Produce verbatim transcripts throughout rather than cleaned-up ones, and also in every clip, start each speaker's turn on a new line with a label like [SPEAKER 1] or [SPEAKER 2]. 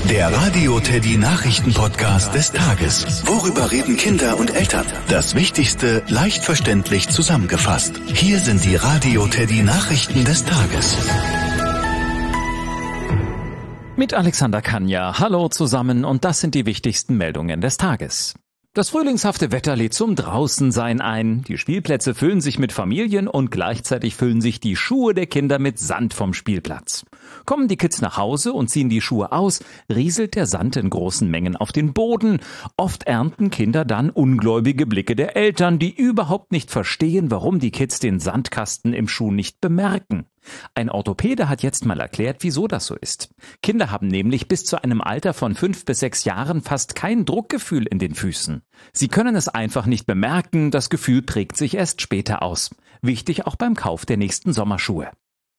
[SPEAKER 1] Der Radio Teddy Nachrichten-Podcast des Tages. Worüber reden Kinder und Eltern? Das Wichtigste leicht verständlich zusammengefasst. Hier sind die Radio Teddy Nachrichten des Tages.
[SPEAKER 2] Mit Alexander Kanja. Hallo zusammen und das sind die wichtigsten Meldungen des Tages. Das frühlingshafte Wetter lädt zum Draußensein ein. Die Spielplätze füllen sich mit Familien und gleichzeitig füllen sich die Schuhe der Kinder mit Sand vom Spielplatz. Kommen die Kids nach Hause und ziehen die Schuhe aus, rieselt der Sand in großen Mengen auf den Boden. Oft ernten Kinder dann ungläubige Blicke der Eltern, die überhaupt nicht verstehen, warum die Kids den Sandkasten im Schuh nicht bemerken. Ein Orthopäde hat jetzt mal erklärt, wieso das so ist. Kinder haben nämlich bis zu einem Alter von fünf bis sechs Jahren fast kein Druckgefühl in den Füßen. Sie können es einfach nicht bemerken, das Gefühl prägt sich erst später aus. Wichtig auch beim Kauf der nächsten Sommerschuhe.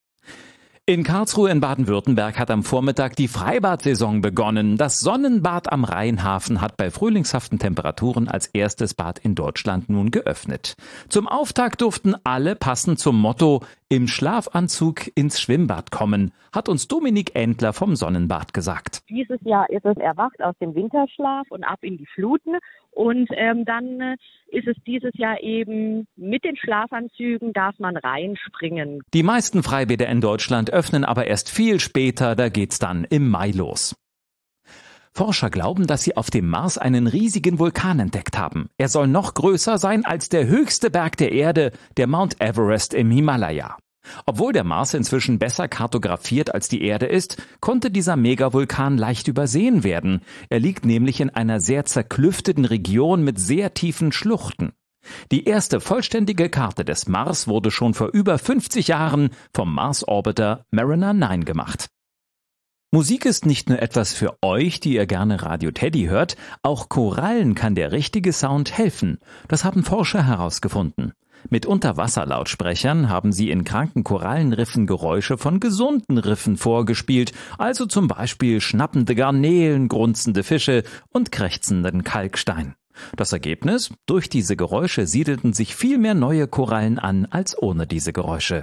[SPEAKER 2] In Karlsruhe in Baden-Württemberg hat am Vormittag die Freibad-Saison begonnen. Das Sonnenbad am Rheinhafen hat bei frühlingshaften Temperaturen als erstes Bad in Deutschland nun geöffnet. Zum Auftakt durften alle passend zum Motto im Schlafanzug ins Schwimmbad kommen, hat uns Dominik Endler vom Sonnenbad gesagt.
[SPEAKER 3] Dieses Jahr ist es erwacht aus dem Winterschlaf und ab in die Fluten. Und ähm, dann äh, ist es dieses Jahr eben mit den Schlafanzügen, darf man reinspringen.
[SPEAKER 2] Die meisten Freibäder in Deutschland öffnen aber erst viel später, da geht's dann im Mai los. Forscher glauben, dass sie auf dem Mars einen riesigen Vulkan entdeckt haben. Er soll noch größer sein als der höchste Berg der Erde, der Mount Everest im Himalaya. Obwohl der Mars inzwischen besser kartografiert als die Erde ist, konnte dieser Megavulkan leicht übersehen werden. Er liegt nämlich in einer sehr zerklüfteten Region mit sehr tiefen Schluchten. Die erste vollständige Karte des Mars wurde schon vor über fünfzig Jahren vom Mars-Orbiter Mariner neun gemacht. Musik ist nicht nur etwas für euch, die ihr gerne Radio Teddy hört, auch Korallen kann der richtige Sound helfen. Das haben Forscher herausgefunden. Mit Unterwasserlautsprechern haben sie in kranken Korallenriffen Geräusche von gesunden Riffen vorgespielt, also zum Beispiel schnappende Garnelen, grunzende Fische und krächzenden Kalkstein. Das Ergebnis? Durch diese Geräusche siedelten sich viel mehr neue Korallen an als ohne diese Geräusche.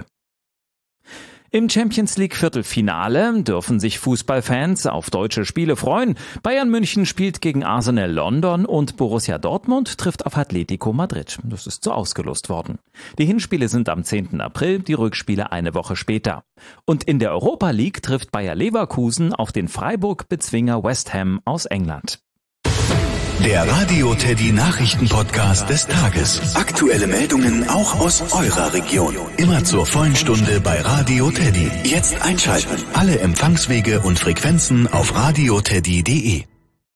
[SPEAKER 2] Im Champions League Viertelfinale dürfen sich Fußballfans auf deutsche Spiele freuen. Bayern München spielt gegen Arsenal London und Borussia Dortmund trifft auf Atletico Madrid. Das ist so ausgelost worden. Die Hinspiele sind am zehnten April, die Rückspiele eine Woche später. Und in der Europa League trifft Bayer Leverkusen auf den Freiburg-Bezwinger West Ham aus England.
[SPEAKER 1] Der Radio Teddy Nachrichten-Podcast des Tages. Aktuelle Meldungen auch aus eurer Region. Immer zur vollen Stunde bei Radio Teddy. Jetzt einschalten. Alle Empfangswege und Frequenzen auf radioteddy punkt de.